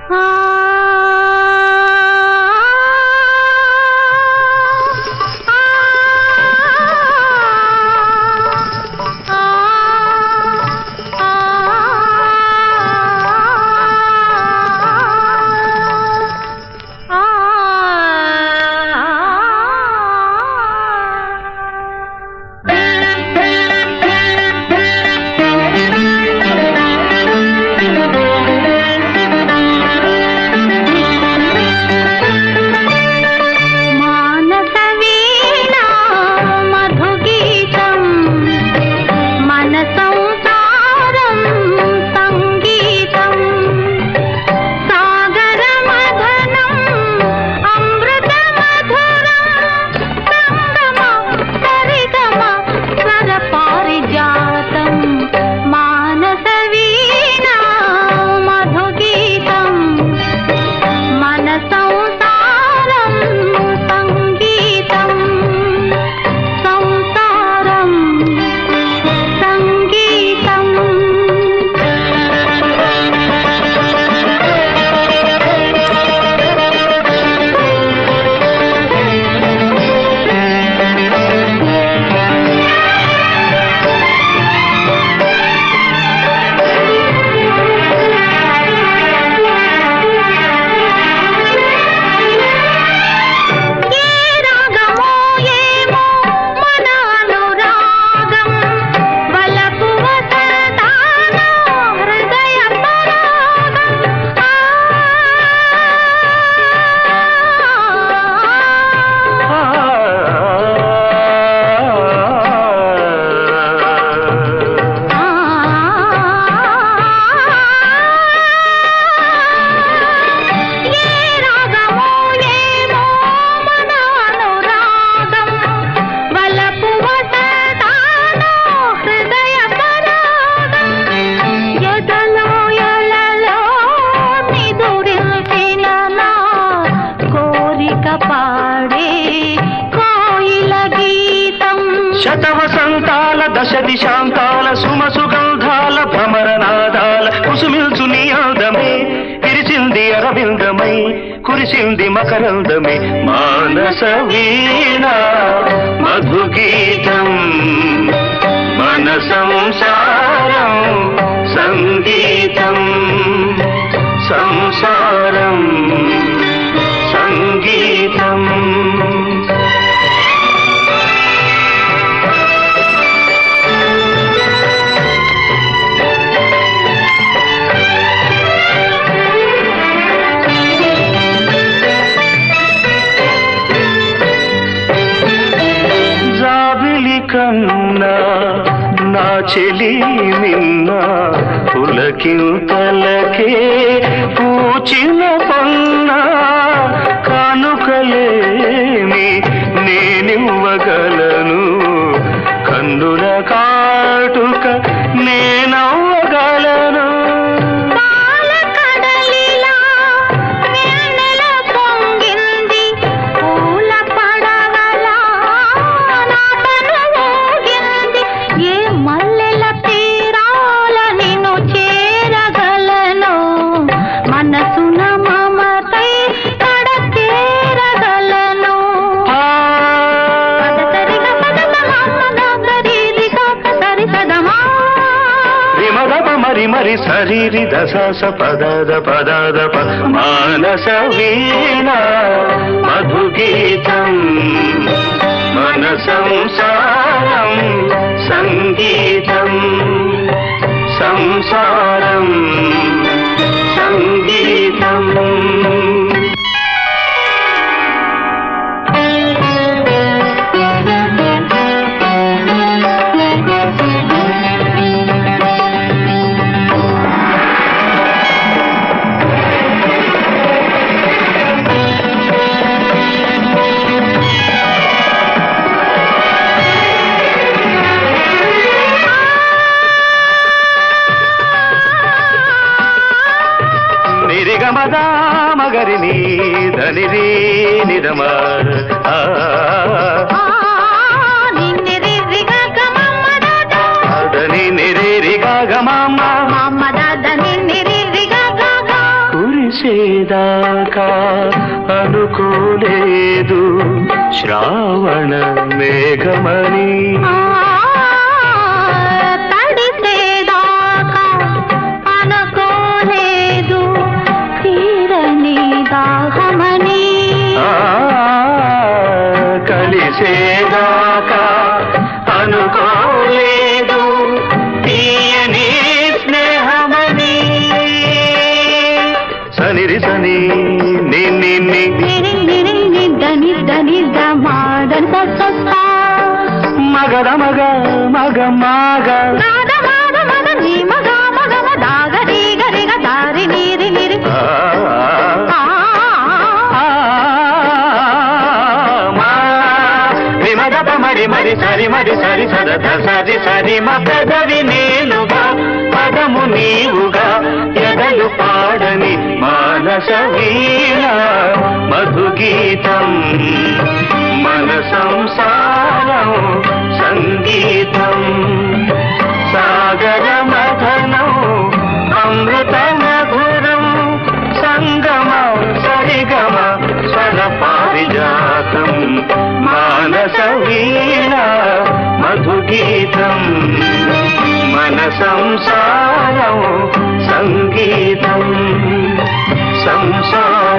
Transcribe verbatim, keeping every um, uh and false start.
శతవసంతాల దశ దిశాంతాల సుమసుగంధాల భ్రమరనాదాల కుసుమిల్చు నీ అందమే విరిసింది అరవిందమై కురిసింది మకరందమే మానస వీణ మధుగీతం మన సంసారం సంగీతం సంసారం సంగీతం. కన్నా నా చెలి నిన్న పులకింతలకే పూచిన పన్న కానుకలేని నేనివ్వగలను కన్నుల కాటుక నేనవ్వగలను. మరి మరి శరీరి దశ పదద పదద ప మానస వీణ మధుగీతం మన సంసారం సంగీతం సంసారం సంగీతం. మగరిని ధనిరి నిదమార్ ధని నిరి గమమ్మ కురిసి కలిసేదాకా అనుకోలేదు శ్రావణ మేఘమని తడిసేదాకా అనుకోలేదు తీరని దాహమని కలిసేదాకా అనుకోలేదు తీయని స్నేహమని సనిరి సని నిన్ని దని దని దమాదని సస్సా మగద మగ మగ మగ నాద మాద మద నీ మగ మగ మదాగ రీ గరి గ దారి నీరి నిరి విమద మరి మరి సరి మరి సరి సదత సరి సరి మ పెదవి నేనుగా పదము నీవుగా ఎదలు పాడని మానస వీణ మధుగీతం మన సంసారం సంగీతం సాగర మథనం అమృత మధురం సంగమ సరిగమ స్వర పారిజాతం మానస వీణ మధుగీతం మన సంసారం సంగీతం సంసారం